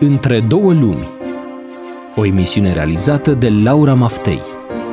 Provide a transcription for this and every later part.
Între două lumi. O emisiune realizată de Laura Maftei.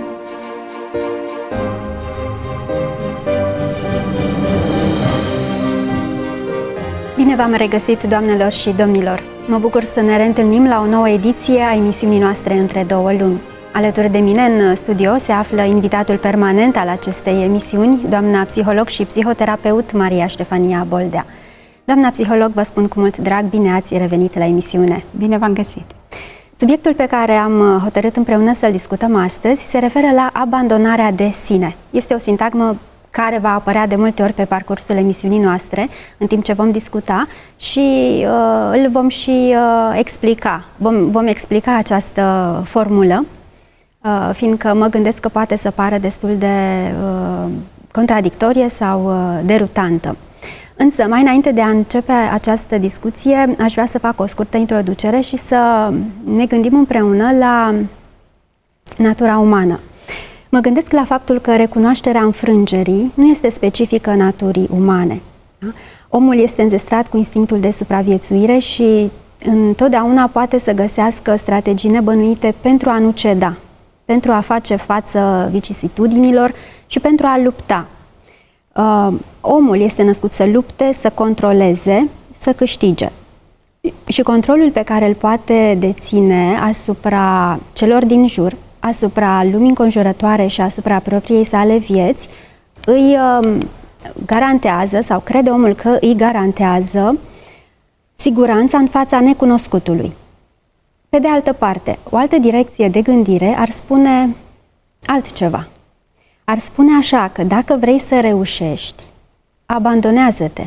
Bine v-am regăsit, doamnelor și domnilor! Mă bucur să ne reîntâlnim la o nouă ediție a emisiunii noastre Între două lumi. Alături de mine în studio se află invitatul permanent al acestei emisiuni, doamna psiholog și psihoterapeut Maria Ștefania Boldea. Doamna psiholog, vă spun cu mult drag, bine ați revenit la emisiune. Bine v-am găsit! Subiectul pe care am hotărât împreună să-l discutăm astăzi se referă la abandonarea de sine. Este o sintagmă care va apărea de multe ori pe parcursul emisiunii noastre, în timp ce vom discuta și îl vom și explica. Vom explica această formulă, fiindcă mă gândesc că poate să pară destul de contradictorie sau derutantă. Însă, mai înainte de a începe această discuție, aș vrea să fac o scurtă introducere și să ne gândim împreună la natura umană. Mă gândesc la faptul că recunoașterea înfrângerii nu este specifică naturii umane. Da? Omul este înzestrat cu instinctul de supraviețuire și întotdeauna poate să găsească strategii nebănuite pentru a nu ceda, pentru a face față vicisitudinilor și pentru a lupta. Omul este născut să lupte, să controleze, să câștige. Și controlul pe care îl poate deține asupra celor din jur, asupra lumii înconjurătoare și asupra propriei sale vieți, îi garantează, sau crede omul că îi garantează, siguranța în fața necunoscutului. Pe de altă parte, o altă direcție de gândire ar spune altceva. Ar spune așa că dacă vrei să reușești, abandonează-te.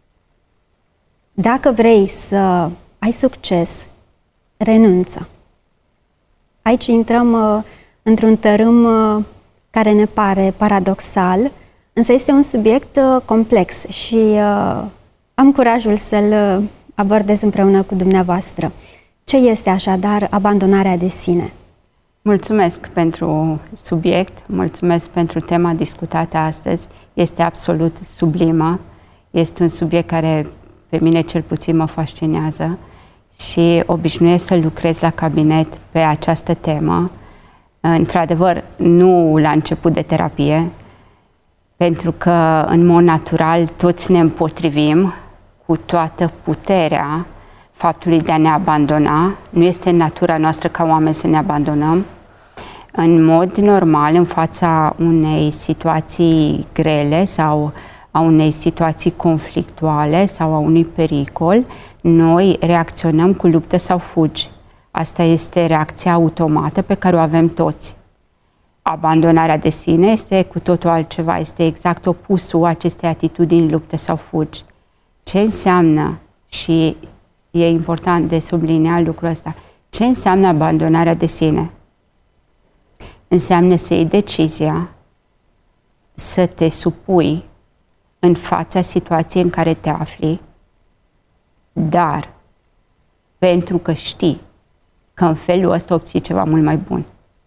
Dacă vrei să ai succes, renunță. Aici intrăm într-un tărâm care ne pare paradoxal, însă este un subiect complex și am curajul să-l abordez împreună cu dumneavoastră. Ce este așadar abandonarea de sine? Mulțumesc pentru subiect, mulțumesc pentru tema discutată astăzi. Este absolut sublimă, este un subiect care pe mine cel puțin mă fascinează și obișnuiesc să lucrez la cabinet pe această temă. Într-adevăr, nu la început de terapie, pentru că în mod natural toți ne împotrivim cu toată puterea faptului de a ne abandona. Nu este în natura noastră ca oameni să ne abandonăm. În mod normal, în fața unei situații grele sau a unei situații conflictuale sau a unui pericol, noi reacționăm cu luptă sau fugi. Asta este reacția automată pe care o avem toți. Abandonarea de sine este cu totul altceva, este exact opusul acestei atitudini luptă sau fugi. Ce înseamnă, și e important de subliniat lucrul ăsta, ce înseamnă abandonarea de sine? Înseamnă să iei decizia să te supui în fața situației în care te afli, dar pentru că știi că în felul ăsta obții ceva mult mai bun.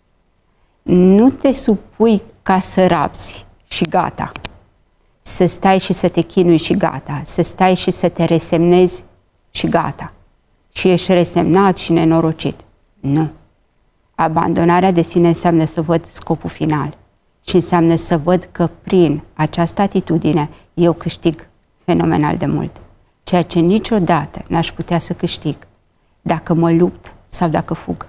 Nu te supui ca să rabzi și gata. Să stai și să te chinui și gata. Să stai și să te resemnezi și gata. Și ești resemnat și nenorocit. Nu. Abandonarea de sine înseamnă să văd scopul final și înseamnă să văd că prin această atitudine eu câștig fenomenal de mult. Ceea ce niciodată n-aș putea să câștig dacă mă lupt sau dacă fug.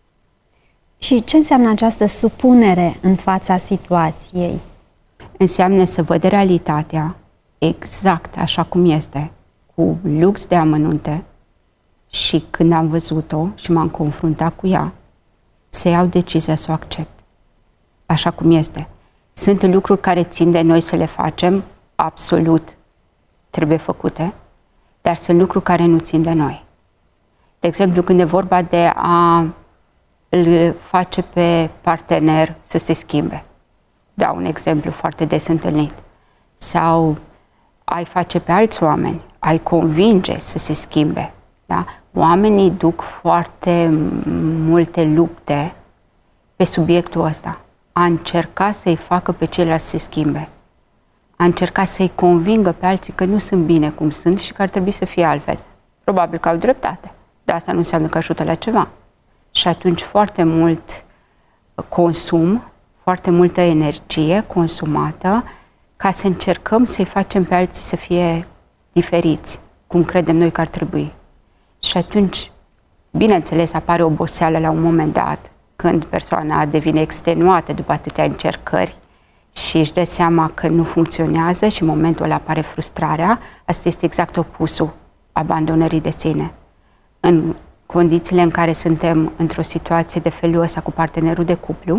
Și ce înseamnă această supunere în fața situației? Înseamnă să văd realitatea exact așa cum este, cu lux de amănunte, și când am văzut-o și m-am confruntat cu ea, să iau decizia să o accept așa cum este. Sunt lucruri care țin de noi să le facem, absolut trebuie făcute, dar sunt lucruri care nu țin de noi. De exemplu, când e vorba de a îl face pe partener să se schimbe. Dau un exemplu foarte des întâlnit. Sau ai face pe alți oameni, ai convinge să se schimbe. Da? Oamenii duc foarte multe lupte pe subiectul ăsta. A încerca să-i facă pe ceilalți să se schimbe. A încerca să-i convingă pe alții că nu sunt bine cum sunt și că ar trebui să fie altfel. Probabil că au dreptate. dar asta nu înseamnă că ajută la ceva. Și atunci foarte mult consum, foarte multă energie consumată ca să încercăm să-i facem pe alții să fie diferiți, cum credem noi că ar trebui. Și atunci, bineînțeles, apare oboseală la un moment dat, când persoana devine extenuată după atâtea încercări și își dă seama că nu funcționează și în momentul ăla apare frustrarea. Asta este exact opusul abandonării de sine. În condițiile în care suntem într-o situație de felul ăsta cu partenerul de cuplu,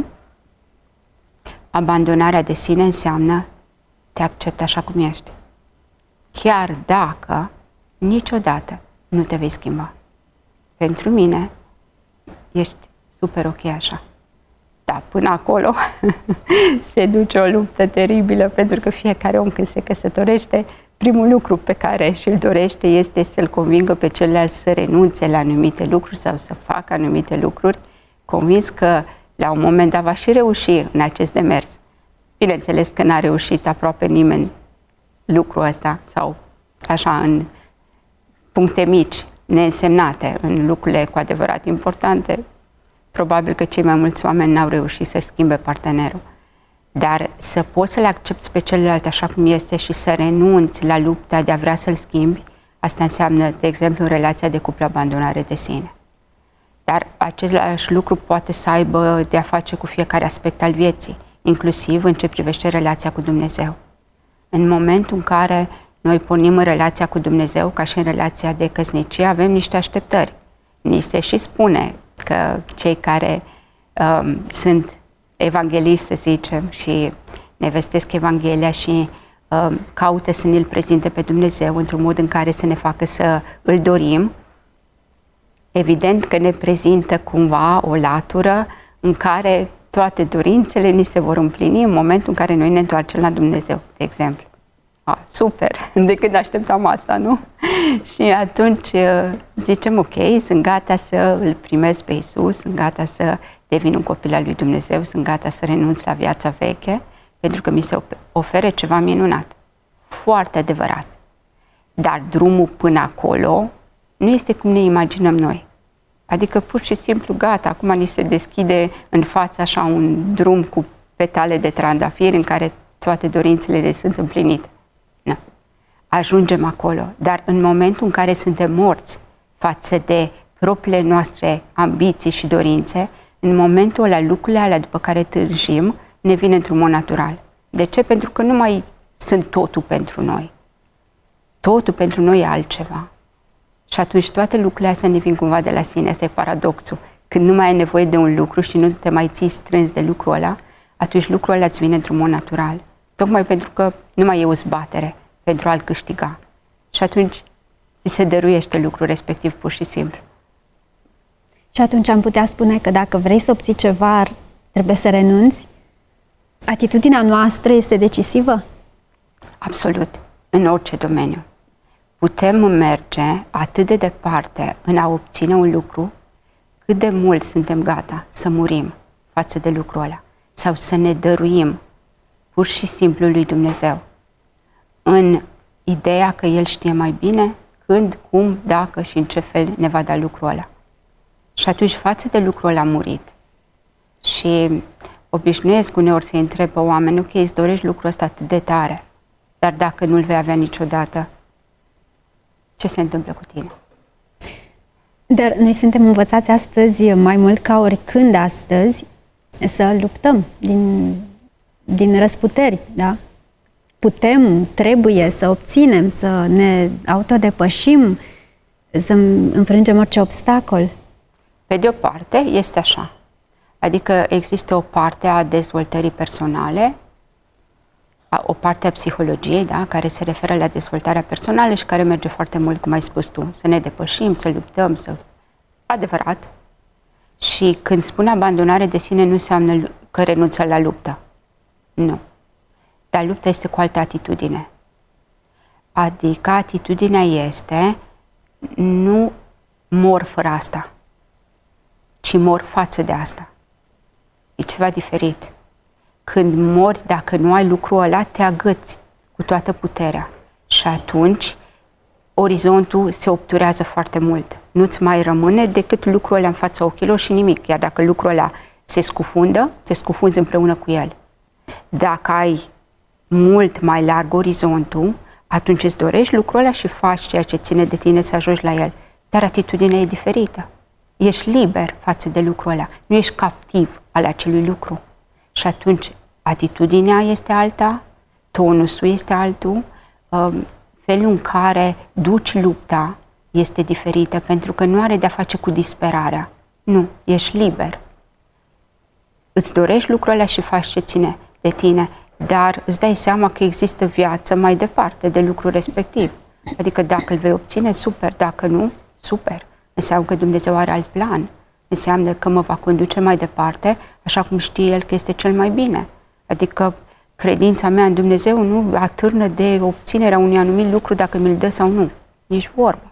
abandonarea de sine înseamnă te accept așa cum ești. Chiar dacă niciodată nu te vei schimba. Pentru mine ești super ok așa. Da, până acolo se duce o luptă teribilă, pentru că fiecare om când se căsătorește, primul lucru pe care și-l dorește este să-l convingă pe celălalt să renunțe la anumite lucruri sau să facă anumite lucruri, convins că la un moment dat va și reuși în acest demers. Bineînțeles că n-a reușit aproape nimeni lucrul ăsta, sau așa în puncte mici, neînsemnate, în lucrurile cu adevărat importante, probabil că cei mai mulți oameni n-au reușit să-și schimbe partenerul. Dar să poți să-l accepti pe celălalt așa cum este și să renunți la lupta de a vrea să-l schimbi, asta înseamnă, de exemplu, în relația de cuplu, abandonare de sine. Dar același lucru poate să aibă de a face cu fiecare aspect al vieții, inclusiv în ce privește relația cu Dumnezeu. În momentul în care noi pornim în relația cu Dumnezeu, ca și în relația de căsnicie, avem niște așteptări. Ni se și spune că cei care sunt evangheliști, să zicem, și ne vestesc Evanghelia și caută să ne-L prezinte pe Dumnezeu într-un mod în care să ne facă să îl dorim, evident că ne prezintă cumva o latură în care toate dorințele ni se vor împlini în momentul în care noi ne întoarcem la Dumnezeu, de exemplu. Super, de când așteptam asta, nu? Și atunci zicem, ok, sunt gata să îl primesc pe Iisus, sunt gata să devin un copil al lui Dumnezeu, sunt gata să renunț la viața veche, pentru că mi se oferă ceva minunat. Foarte adevărat. Dar drumul până acolo nu este cum ne imaginăm noi. Adică pur și simplu, gata, acum ni se deschide în față așa un drum cu petale de trandafir în care toate dorințele le sunt împlinite. Nu. Ajungem acolo, dar în momentul în care suntem morți față de propriile noastre ambiții și dorințe, în momentul ăla, lucrurile alea după care tânjim, ne vin într-un mod natural. De ce? Pentru că nu mai sunt totul pentru noi. Totul pentru noi e altceva. Și atunci toate lucrurile astea ne vin cumva de la sine. Asta e paradoxul. Când nu mai ai nevoie de un lucru și nu te mai ții strâns de lucrul ăla, atunci lucrul ăla îți vine într-un mod natural. Tocmai pentru că nu mai e o zbatere pentru a-l câștiga. Și atunci ți se dăruiește lucrul respectiv pur și simplu. Și atunci am putea spune că dacă vrei să obții ceva, trebuie să renunți? Atitudinea noastră este decisivă? Absolut. În orice domeniu. Putem merge atât de departe în a obține un lucru, cât de mult suntem gata să murim față de lucrul ăla. Sau să ne dăruim pur și simplu lui Dumnezeu. În ideea că El știe mai bine când, cum, dacă și în ce fel ne va da lucrul ăla. Și atunci, față de lucrul ăla murit, și obișnuiesc uneori să-i întreb pe oameni, ok, îți dorești lucrul ăsta atât de tare, dar dacă nu-l vei avea niciodată, ce se întâmplă cu tine? Dar noi suntem învățați astăzi, mai mult ca oricând astăzi, să luptăm din răsputeri, da? Putem, trebuie să obținem, să ne autodepășim, să înfrângem orice obstacol. Pe de o parte, este așa. Adică există o parte a dezvoltării personale, o parte a psihologiei, da, care se referă la dezvoltarea personală și care merge foarte mult, cum ai spus tu, să ne depășim, să luptăm, adevărat. Și când spun abandonare de sine, nu înseamnă că renunță la luptă. Nu. Dar lupta este cu altă atitudine. Adică atitudinea este, nu mor fără asta, ci mor față de asta. E ceva diferit. Când mori, dacă nu ai lucrul ăla, te agăți cu toată puterea. Și atunci orizontul se obturează foarte mult. Nu-ți mai rămâne decât lucrul ăla în fața ochilor și nimic. Iar dacă lucrul ăla se scufundă, te scufunzi împreună cu el. Dacă ai mult mai larg orizontul, atunci îți dorești lucrul ăla și faci ceea ce ține de tine să ajungi la el. Dar atitudinea e diferită. Ești liber față de lucrul ăla. Nu ești captiv al acelui lucru. Și atunci atitudinea este alta, tonusul este altul, felul în care duci lupta este diferită, pentru că nu are de-a face cu disperarea. Nu, ești liber. Îți dorești lucrul ăla și faci ce ține de tine, dar îți dai seama că există viață mai departe de lucrul respectiv. Adică dacă îl vei obține, super, dacă nu, super. Înseamnă că Dumnezeu are alt plan. Înseamnă că mă va conduce mai departe, așa cum știe El că este cel mai bine. Adică credința mea în Dumnezeu nu atârnă de obținerea unui anumit lucru dacă mi-l dă sau nu. Nici vorbă.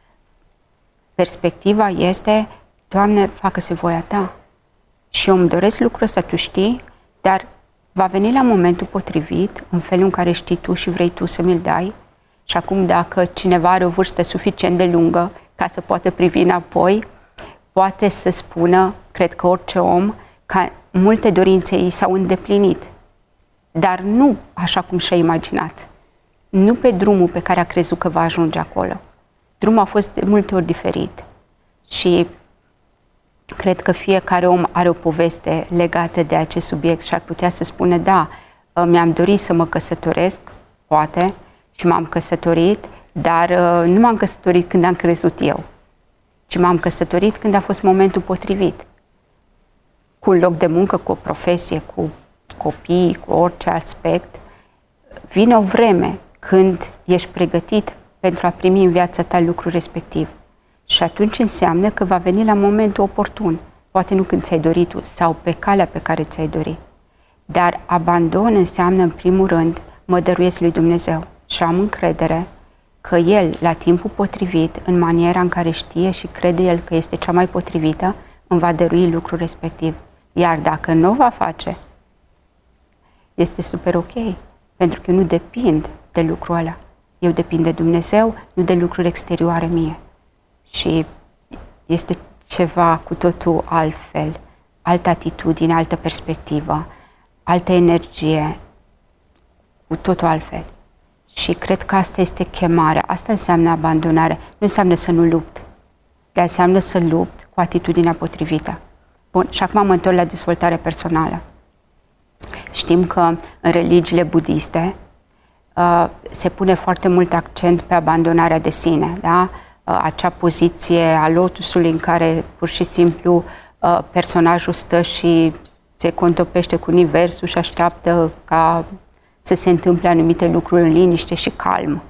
Perspectiva este, Doamne, facă-se voia Ta. Și eu îmi doresc lucrul ăsta, Tu știi, dar va veni la momentul potrivit, în felul în care știi Tu și vrei Tu să mi-l dai. Și acum, dacă cineva are o vârstă suficient de lungă ca să poată privi înapoi, poate să spună, cred că orice om, că multe dorințe ei s-au îndeplinit, dar nu așa cum și-a imaginat. Nu pe drumul pe care a crezut că va ajunge acolo. Drumul a fost de multe ori diferit. Și cred că fiecare om are o poveste legată de acest subiect și ar putea să spună, da, mi-am dorit să mă căsătoresc, poate, și m-am căsătorit, dar nu m-am căsătorit când am crezut eu, ci m-am căsătorit când a fost momentul potrivit. Cu un loc de muncă, cu o profesie, cu copii, cu orice aspect, vine o vreme când ești pregătit pentru a primi în viața ta lucrul respectiv. Și atunci înseamnă că va veni la momentul oportun. Poate nu când ți-ai dorit tu sau pe calea pe care ți-ai dorit. Dar abandon înseamnă, în primul rând, mă dăruiesc lui Dumnezeu și am încredere că El, la timpul potrivit, în maniera în care știe și crede El că este cea mai potrivită, îmi va dărui lucrul respectiv. Iar dacă nu o va face, este super ok, pentru că eu nu depind de lucrul ăla. Eu depind de Dumnezeu, nu de lucruri exterioare mie. Și este ceva cu totul altfel, altă atitudine, altă perspectivă, altă energie, cu totul altfel. Și cred că asta este chemarea, asta înseamnă abandonare, nu înseamnă să nu lupt, dar înseamnă să lupt cu atitudinea potrivită. Bun, și acum mă întorc la dezvoltare personală. Știm că în religiile budiste se pune foarte mult accent pe abandonarea de sine, da? Acea poziție a lotusului în care pur și simplu personajul stă și se contopește cu universul și așteaptă ca să se întâmple anumite lucruri în liniște și calm.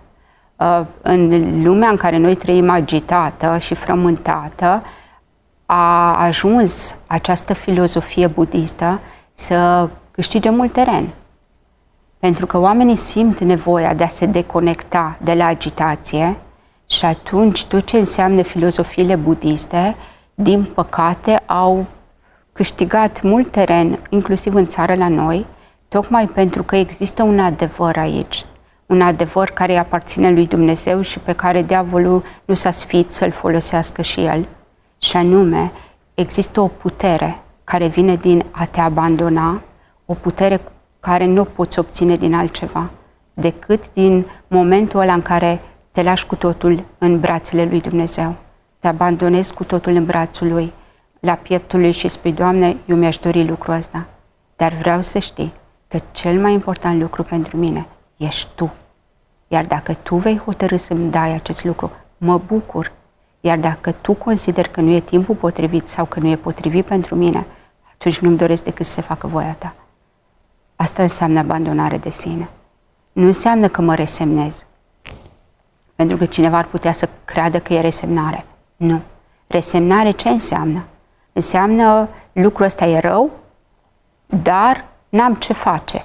În lumea în care noi trăim agitată și frământată, a ajuns această filozofie budistă să câștige mult teren. Pentru că oamenii simt nevoia de a se deconecta de la agitație și atunci tot ce înseamnă filozofiile budiste, din păcate, au câștigat mult teren, inclusiv în țară la noi, tocmai pentru că există un adevăr aici. Un adevăr care îi aparține lui Dumnezeu și pe care diavolul nu s-a sfiit să-l folosească și el. Și anume, există o putere care vine din a te abandona, o putere care nu o poți obține din altceva, decât din momentul ăla în care te lași cu totul în brațele lui Dumnezeu. Te abandonezi cu totul în brațul lui, la pieptul lui și spui, Doamne, eu mi-aș dori lucrul ăsta, dar vreau să știi că cel mai important lucru pentru mine ești Tu. Iar dacă Tu vei hotărî să-mi dai acest lucru, mă bucur. Iar dacă Tu consideri că nu e timpul potrivit sau că nu e potrivit pentru mine, atunci nu-mi doresc decât să se facă voia Ta. Asta înseamnă abandonare de sine. Nu înseamnă că mă resemnez. Pentru că cineva ar putea să creadă că e resemnare. Nu. Resemnare ce înseamnă? Înseamnă lucrul ăsta e rău, dar n-am ce face.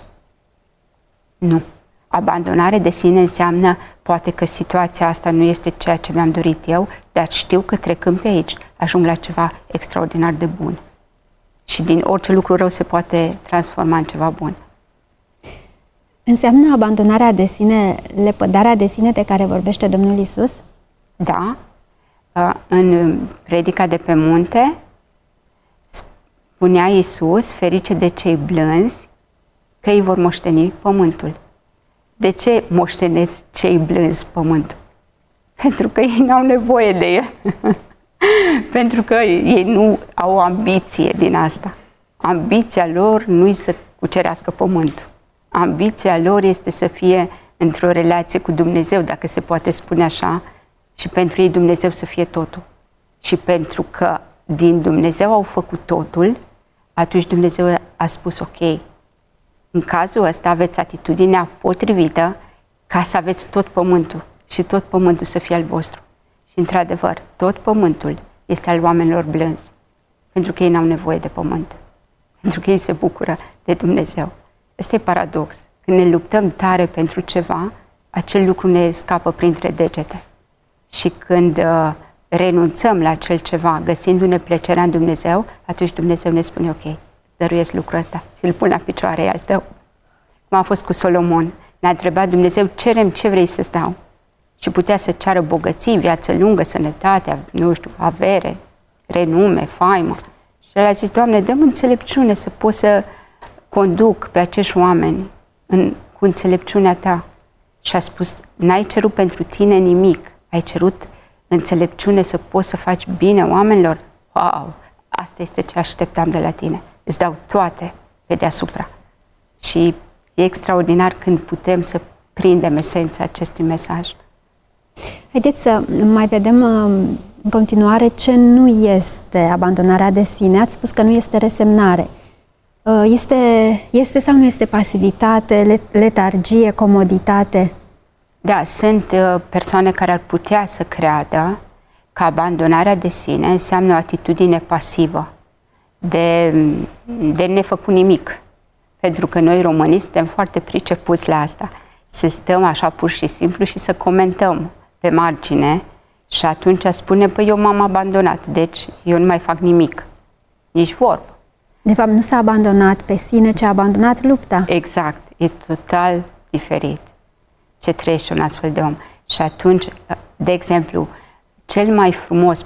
Nu. Abandonare de sine înseamnă poate că situația asta nu este ceea ce mi-am dorit eu, dar știu că trecând pe aici ajung la ceva extraordinar de bun. Și din orice lucru rău se poate transforma în ceva bun. Înseamnă abandonarea de sine, lepădarea de sine de care vorbește Domnul Iisus? Da. În predica de pe munte spunea Iisus, ferice de cei blânzi, că ei vor moșteni pământul. De ce moștenesc cei blânzi pământul? Pentru că ei n-au nevoie de el. Pentru că ei nu au o ambiție din asta. Ambiția lor nu-i să cucerească pământul. Ambiția lor este să fie într-o relație cu Dumnezeu, dacă se poate spune așa, și pentru ei Dumnezeu să fie totul. Și pentru că din Dumnezeu au făcut totul, atunci Dumnezeu a spus, ok, în cazul ăsta aveți atitudinea potrivită ca să aveți tot pământul și tot pământul să fie al vostru. Și într-adevăr, tot pământul este al oamenilor blânzi, pentru că ei n-au nevoie de pământ, pentru că ei se bucură de Dumnezeu. Ăsta e paradox. Când ne luptăm tare pentru ceva, acel lucru ne scapă printre degete. Și când renunțăm la acel ceva, găsindu-ne plăcerea în Dumnezeu, atunci Dumnezeu ne spune, ok, dăruiesc lucrul ăsta, ți-l pun la picioare, e al tău. Cum a fost cu Solomon, ne-a întrebat Dumnezeu, cerem ce vrei să-ți dau. Și putea să ceară bogății, viață lungă, sănătate, nu știu, avere, renume, faimă. Și el a zis, Doamne, dă-mi înțelepciune să pot să conduc pe acești oameni cu înțelepciunea Ta. Și a spus, n-ai cerut pentru tine nimic, ai cerut înțelepciune să poți să faci bine oamenilor? Wow! Asta este ce așteptam de la tine. Îți dau toate pe deasupra. Și e extraordinar când putem să prindem esența acestui mesaj. Haideți să mai vedem în continuare ce nu este abandonarea de sine. Ați spus că nu este resemnare. Este sau nu este pasivitate, letargie, comoditate? Da, sunt persoane care ar putea să creadă că abandonarea de sine înseamnă o atitudine pasivă, de nefăcut nimic. Pentru că noi românii suntem foarte pricepuți la asta. Să stăm așa pur și simplu și să comentăm pe margine și atunci spune, păi eu m-am abandonat, deci eu nu mai fac nimic. Nici vorbă. De fapt, nu s-a abandonat pe sine, ci a abandonat lupta. Exact, e total diferit ce trăiește un astfel de om. Și atunci, de exemplu, cel mai frumos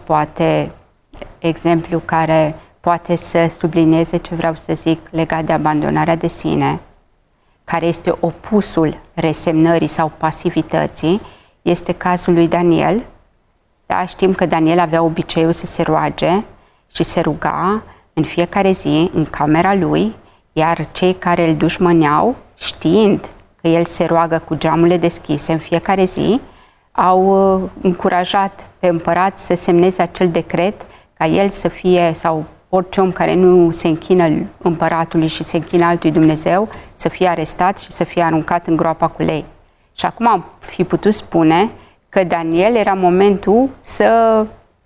exemplu care poate să sublinieze ce vreau să zic legat de abandonarea de sine, care este opusul resemnării sau pasivității, este cazul lui Daniel. Da, știm că Daniel avea obiceiul să se roage și se ruga în fiecare zi în camera lui, iar cei care îl dușmăneau, știind că el se roagă cu geamurile deschise în fiecare zi, au încurajat pe împărat să semneze acel decret ca el să fie, sau orice om care nu se închină împăratului și se închină altui Dumnezeu, să fie arestat și să fie aruncat în groapa cu lei. Și acum am fi putut spune că Daniel era momentul să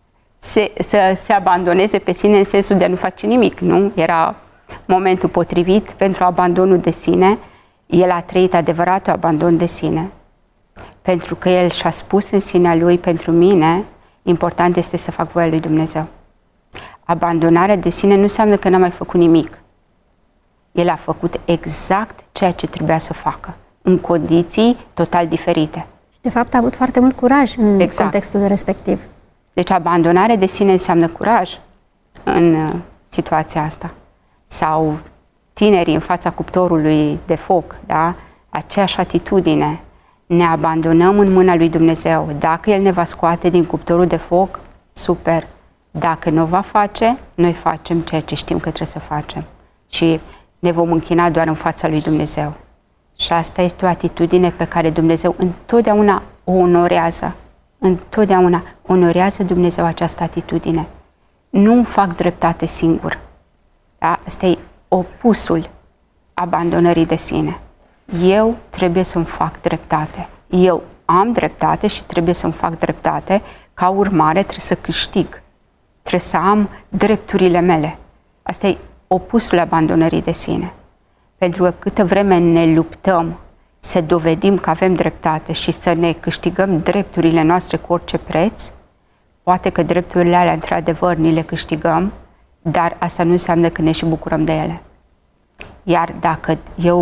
se abandoneze pe sine în sensul de a nu face nimic, nu? Era momentul potrivit pentru abandonul de sine. El a trăit adevăratul abandon de sine. Pentru că el și-a spus în sinea lui, pentru mine, important este să fac voia lui Dumnezeu. Abandonarea de sine nu înseamnă că n-a mai făcut nimic. El a făcut exact ceea ce trebuia să facă, în condiții total diferite. Și de fapt a avut foarte mult curaj în contextul respectiv. Deci abandonarea de sine înseamnă curaj în situația asta. Sau tinerii în fața cuptorului de foc, da? Aceeași atitudine. Ne abandonăm în mâna lui Dumnezeu. Dacă El ne va scoate din cuptorul de foc, super. Dacă nu o va face, noi facem ceea ce știm că trebuie să facem. Și ne vom închina doar în fața lui Dumnezeu. Și asta este o atitudine pe care Dumnezeu întotdeauna o onorează. Întotdeauna onorează Dumnezeu această atitudine. Nu îmi fac dreptate singur. Da? Asta e opusul abandonării de sine. Eu trebuie să-mi fac dreptate. Eu am dreptate și trebuie să-mi fac dreptate. Ca urmare trebuie să câștig. Trebuie să am drepturile mele. Asta e opusul abandonării de sine. Pentru că câtă vreme ne luptăm să dovedim că avem dreptate și să ne câștigăm drepturile noastre cu orice preț, poate că drepturile alea într-adevăr ni le câștigăm, dar asta nu înseamnă că ne și bucurăm de ele. Iar dacă eu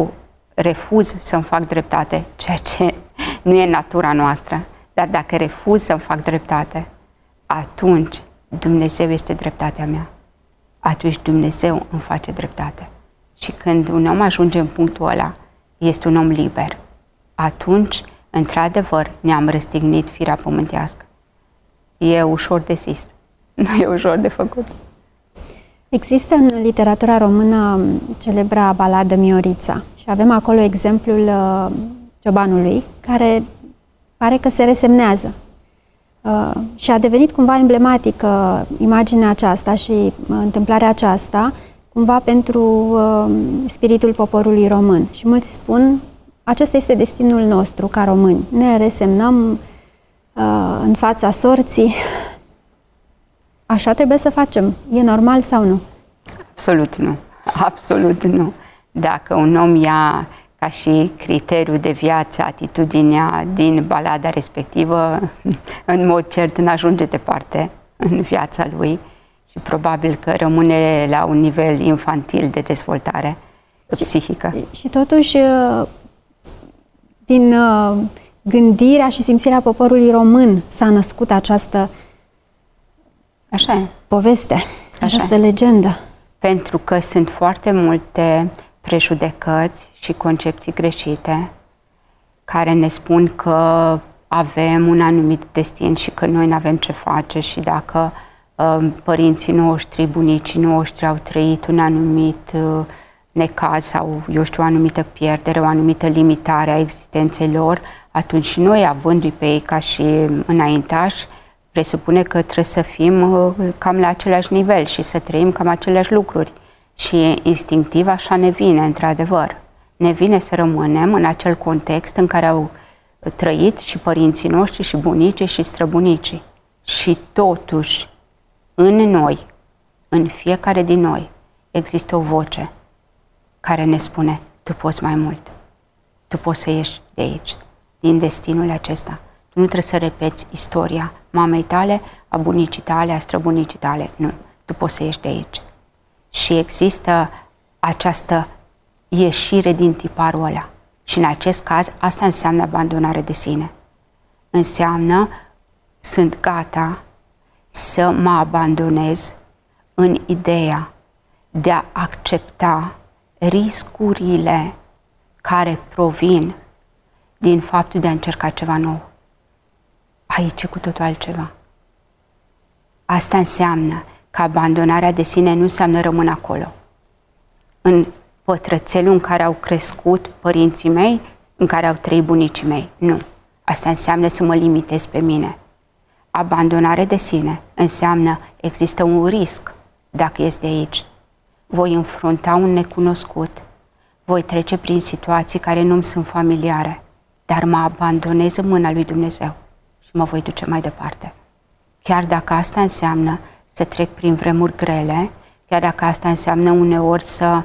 refuz să-mi fac dreptate, ceea ce nu e natura noastră, dar dacă refuz să-mi fac dreptate, atunci Dumnezeu este dreptatea mea. Atunci Dumnezeu îmi face dreptate. Și când un om ajunge în punctul ăla, este un om liber. Atunci, într-adevăr, ne-am răstignit firea pământească. E ușor de zis, nu e ușor de făcut. Există în literatura română celebra baladă Miorița și avem acolo exemplul ciobanului care pare că se resemnează. Și a devenit cumva emblematică imaginea aceasta și întâmplarea aceasta cumva pentru spiritul poporului român. Și mulți spun, acesta este destinul nostru ca români. Ne resemnăm în fața sorții. Așa trebuie să facem. E normal sau nu? Absolut nu. Absolut nu. Dacă un om ia ca și criteriu de viață atitudinea din balada respectivă, în mod cert n-ajunge departe în viața lui și probabil că rămâne la un nivel infantil de dezvoltare psihică. Și totuși, din gândirea și simțirea poporului român s-a născut această poveste, această legendă. Pentru că sunt foarte multe prejudecăți și concepții greșite care ne spun că avem un anumit destin și că noi nu avem ce face și dacă părinții noștri, bunicii noștri au trăit un anumit necaz sau, eu știu, o anumită pierdere, o anumită limitare a existenței lor, atunci și noi, avându-i pe ei ca și înaintași, presupune că trebuie să fim cam la același nivel și să trăim cam aceleași lucruri. Și instinctiv așa ne vine, într-adevăr. Ne vine să rămânem în acel context în care au trăit și părinții noștri, și bunicii, și străbunicii. Și totuși, în noi, în fiecare din noi, există o voce care ne spune, tu poți mai mult, tu poți să ieși de aici, din destinul acesta. Tu nu trebuie să repeți istoria mamei tale, a bunicii tale, a străbunicii tale. Nu, tu poți să ieși de aici. Și există această ieșire din tiparul ăla. Și în acest caz, asta înseamnă abandonare de sine. Înseamnă, sunt gata să mă abandonez în ideea de a accepta riscurile care provin din faptul de a încerca ceva nou. Aici e cu totul altceva. Asta înseamnă că abandonarea de sine nu înseamnă rămân acolo, în pătrățelul în care au crescut părinții mei, în care au trăit bunicii mei. Nu. Asta înseamnă să mă limitez pe mine. Abandonare de sine înseamnă există un risc dacă ies de aici. Voi înfrunta un necunoscut, voi trece prin situații care nu-mi sunt familiare, dar mă abandonez în mâna lui Dumnezeu și mă voi duce mai departe. Chiar dacă asta înseamnă să trec prin vremuri grele, chiar dacă asta înseamnă uneori să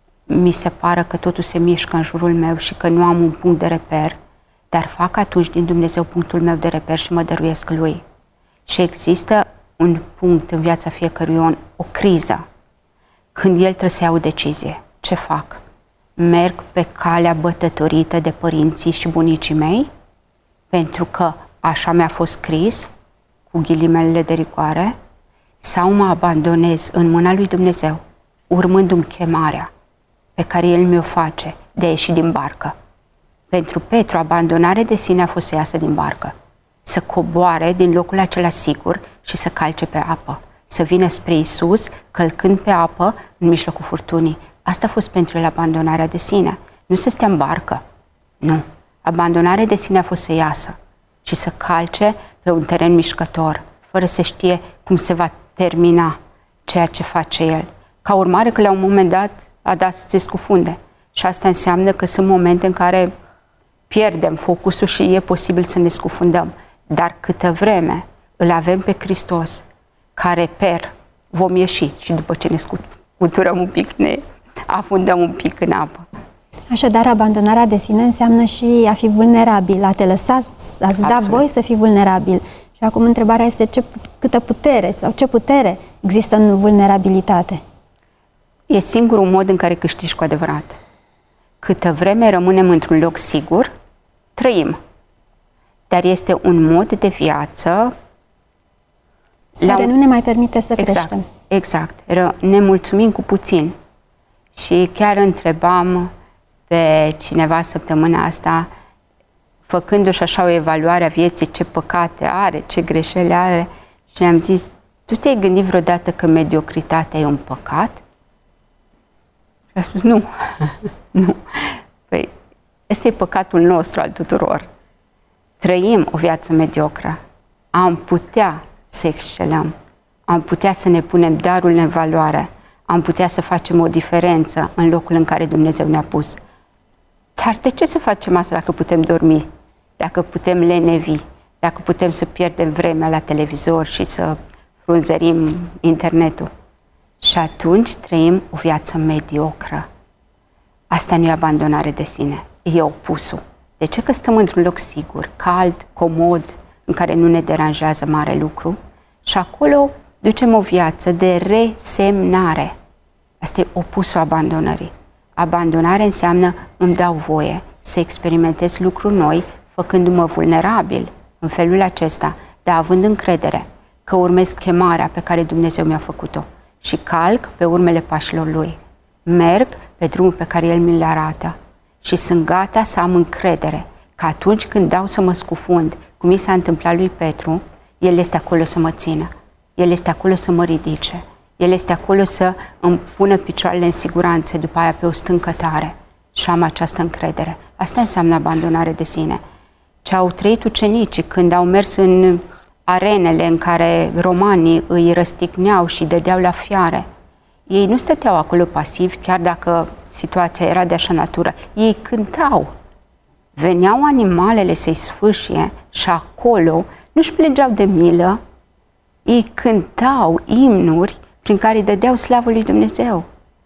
mi se pară că totul se mișcă în jurul meu și că nu am un punct de reper, dar fac atunci din Dumnezeu punctul meu de reper și mă dăruiesc Lui. Și există un punct în viața fiecărui om, o criză, când el trebuie să ia o decizie. Ce fac? Merg pe calea bătătorită de părinții și bunicii mei, pentru că așa mi-a fost scris, cu ghilimelele de rigoare, sau mă abandonez în mâna lui Dumnezeu, urmându-mi chemarea pe care El mi-o face de a ieși din barcă. Pentru Petru, abandonare de sine a fost să iasă din barcă, să coboare din locul acela sigur și să calce pe apă, să vină spre Iisus, călcând pe apă în mijlocul furtunii. Asta a fost pentru el abandonarea de sine. Nu să stea în barcă. Nu. Abandonarea de sine a fost să iasă și să calce pe un teren mișcător, fără să știe cum se va termina ceea ce face el. Ca urmare că la un moment dat a dat să se scufunde. Și asta înseamnă că sunt momente în care pierdem focusul și e posibil să ne scufundăm. Dar câtă vreme îl avem pe Hristos, ca reper, vom ieși și după ce ne scuturăm un pic, ne afundăm un pic în apă. Așadar, abandonarea de sine înseamnă și a fi vulnerabil, a te lăsa, a-ți da voie să fii vulnerabil. Și acum întrebarea este câtă putere sau ce putere există în vulnerabilitate? E singurul mod în care câștigi cu adevărat. Câtă vreme rămânem într-un loc sigur, trăim. Dar este un mod de viață care nu ne mai permite să creștem. Exact. Ne mulțumim cu puțin. Și chiar întrebam pe cineva săptămâna asta, făcându-și așa o evaluare a vieții, ce păcate are, ce greșeli are, și am zis, tu te-ai gândit vreodată că mediocritatea e un păcat? Și a spus, nu. Nu. Păi, ăsta e păcatul nostru, al tuturor. Trăim o viață mediocră. Am putea să excelăm. Am putea să ne punem darul în valoare. Am putea să facem o diferență în locul în care Dumnezeu ne-a pus. Dar de ce să facem asta dacă putem dormi? Dacă putem lenevi? Dacă putem să pierdem vremea la televizor și să frunzărim internetul? Și atunci trăim o viață mediocră. Asta nu e abandonare de sine, e opusul. De ce? Că stăm într-un loc sigur, cald, comod, în care nu ne deranjează mare lucru și acolo ducem o viață de resemnare. Asta e opusul abandonării. Abandonare înseamnă îmi dau voie să experimentez lucruri noi, făcându-mă vulnerabil în felul acesta, dar având încredere că urmez chemarea pe care Dumnezeu mi-a făcut-o și calc pe urmele pașilor Lui. Merg pe drumul pe care El mi-l arată și sunt gata să am încredere că atunci când dau să mă scufund, cum i s-a întâmplat lui Petru, El este acolo să mă țină. El este acolo să mă ridice. El este acolo să îmi pună picioarele în siguranță, după aia pe o stâncă tare. Și am această încredere. Asta înseamnă abandonare de sine. Ce au trăit ucenicii când au mers în arenele în care romanii îi răstigneau și dădeau la fiare. Ei nu stăteau acolo pasivi, chiar dacă situația era de așa natură. Ei cântau. Veneau animalele să-i sfâșie și acolo nu-și plângeau de milă. Ei cântau imnuri prin care îi dădeau slavă lui Dumnezeu.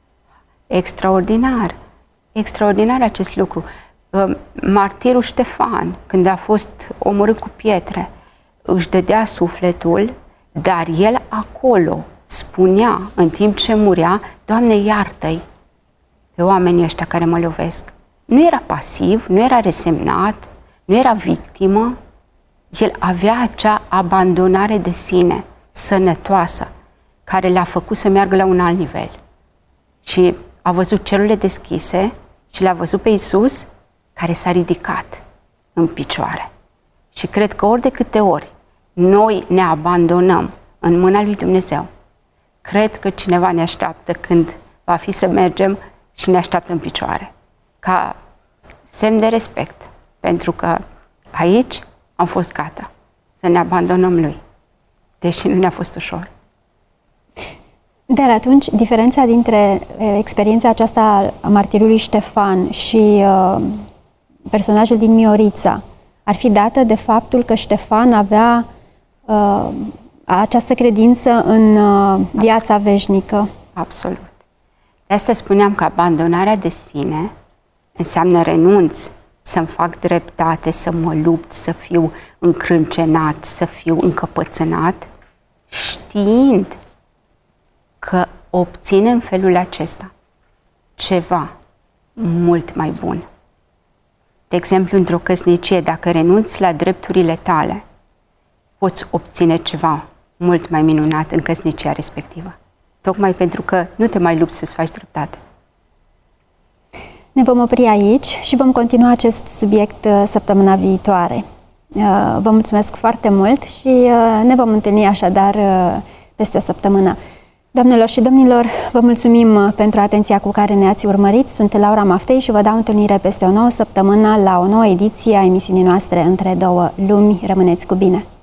Extraordinar! Extraordinar acest lucru. Martirul Ștefan, când a fost omorât cu pietre, își dădea sufletul, dar el acolo spunea, în timp ce murea, Doamne, iartă-i pe oamenii ăștia care mă lovesc. Nu era pasiv, nu era resemnat, nu era victimă. El avea acea abandonare de sine sănătoasă, care l-a făcut să meargă la un alt nivel. Și a văzut cerurile deschise și l-a văzut pe Iisus care s-a ridicat în picioare. Și cred că ori de câte ori noi ne abandonăm în mâna lui Dumnezeu, cred că cineva ne așteaptă când va fi să mergem și ne așteaptă în picioare. Ca semn de respect, pentru că aici am fost gata să ne abandonăm lui, deși nu ne-a fost ușor. Dar atunci, diferența dintre experiența aceasta a martirului Ștefan și personajul din Miorița ar fi dată de faptul că Ștefan avea această credință în viața veșnică. Absolut. De asta spuneam că abandonarea de sine înseamnă renunț, să-mi fac dreptate, să mă lupt, să fiu încrâncenat, să fiu încăpățânat, știind că obțin în felul acesta ceva mult mai bun. De exemplu, într-o căsnicie, dacă renunți la drepturile tale, poți obține ceva mult mai minunat în căsnicia respectivă. Tocmai pentru că nu te mai lupți să-ți faci dreptate. Ne vom opri aici și vom continua acest subiect săptămâna viitoare. Vă mulțumesc foarte mult și ne vom întâlni așadar peste o săptămână. Doamnelor și domnilor, vă mulțumim pentru atenția cu care ne-ați urmărit. Sunt Laura Maftei și vă dau întâlnire peste o nouă săptămână la o nouă ediție a emisiunii noastre Între două lumi. Rămâneți cu bine!